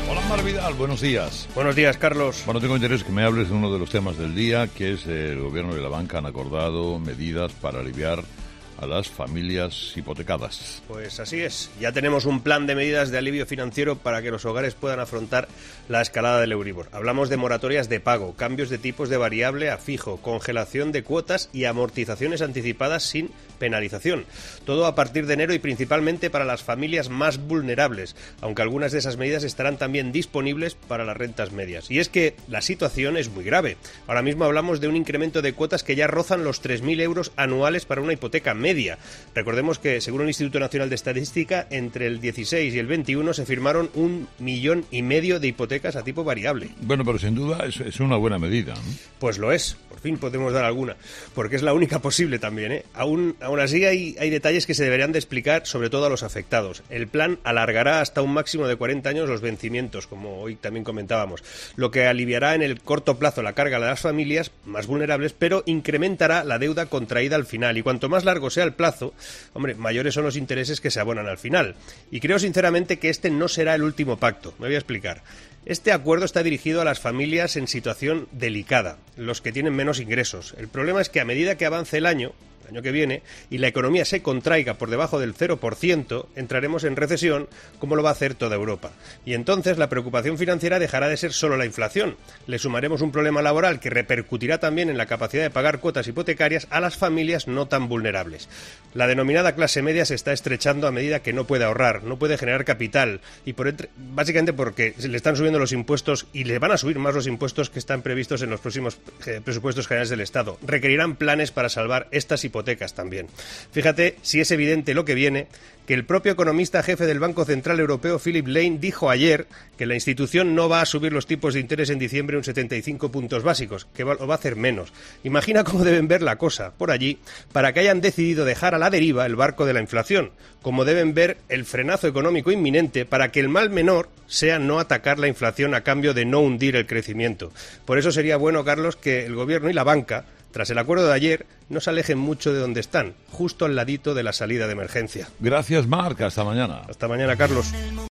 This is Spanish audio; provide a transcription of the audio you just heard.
Hola, Mar Vidal, buenos días. Buenos días, Carlos. Bueno, tengo interés que me hables de uno de los temas del día, que es el gobierno y la banca han acordado medidas para aliviar a las familias hipotecadas. Pues así es, ya tenemos un plan de medidas de alivio financiero para que los hogares puedan afrontar la escalada del Euribor. Hablamos de moratorias de pago, cambios de tipos de variable a fijo, congelación de cuotas y amortizaciones anticipadas sin penalización. Todo a partir de enero y principalmente para las familias más vulnerables, aunque algunas de esas medidas estarán también disponibles para las rentas medias. Y es que la situación es muy grave. Ahora mismo hablamos de un incremento de cuotas que ya rozan los 3.000 euros anuales para una hipoteca media. Recordemos que, según el Instituto Nacional de Estadística, entre el 16 y el 21 se firmaron 1,5 millones de hipotecas a tipo variable. Bueno, pero sin duda es una buena medida, ¿no? Pues lo es, por fin podemos dar alguna, porque es la única posible también, ¿eh? Aún así hay detalles que se deberían de explicar, sobre todo a los afectados. El plan alargará hasta un máximo de 40 años los vencimientos, como hoy también comentábamos, lo que aliviará en el corto plazo la carga de las familias más vulnerables, pero incrementará la deuda contraída al final, y cuanto más largo sea el plazo, hombre, mayores son los intereses que se abonan al final. Y creo sinceramente que este no será el último pacto. Me voy a explicar. Este acuerdo está dirigido a las familias en situación delicada, los que tienen menos ingresos. El problema es que a medida que avance el año que viene, y la economía se contraiga por debajo del 0%, entraremos en recesión, como lo va a hacer toda Europa. Y entonces la preocupación financiera dejará de ser solo la inflación. Le sumaremos un problema laboral que repercutirá también en la capacidad de pagar cuotas hipotecarias a las familias no tan vulnerables. La denominada clase media se está estrechando a medida que no puede ahorrar, no puede generar capital, y básicamente porque se le están subiendo los impuestos, y le van a subir más los impuestos que están previstos en los próximos presupuestos generales del Estado. Requerirán planes para salvar estas hipotecas también. Fíjate si es evidente lo que viene, que el propio economista jefe del Banco Central Europeo, Philip Lane, dijo ayer que la institución no va a subir los tipos de interés en diciembre un 75 puntos básicos, que lo va a hacer menos. Imagina cómo deben ver la cosa por allí para que hayan decidido dejar a la deriva el barco de la inflación, como deben ver el frenazo económico inminente para que el mal menor sea no atacar la inflación a cambio de no hundir el crecimiento. Por eso sería bueno, Carlos, que el gobierno y la banca, tras el acuerdo de ayer, no se alejen mucho de donde están, justo al ladito de la salida de emergencia. Gracias, Marc. Hasta mañana. Hasta mañana, Carlos.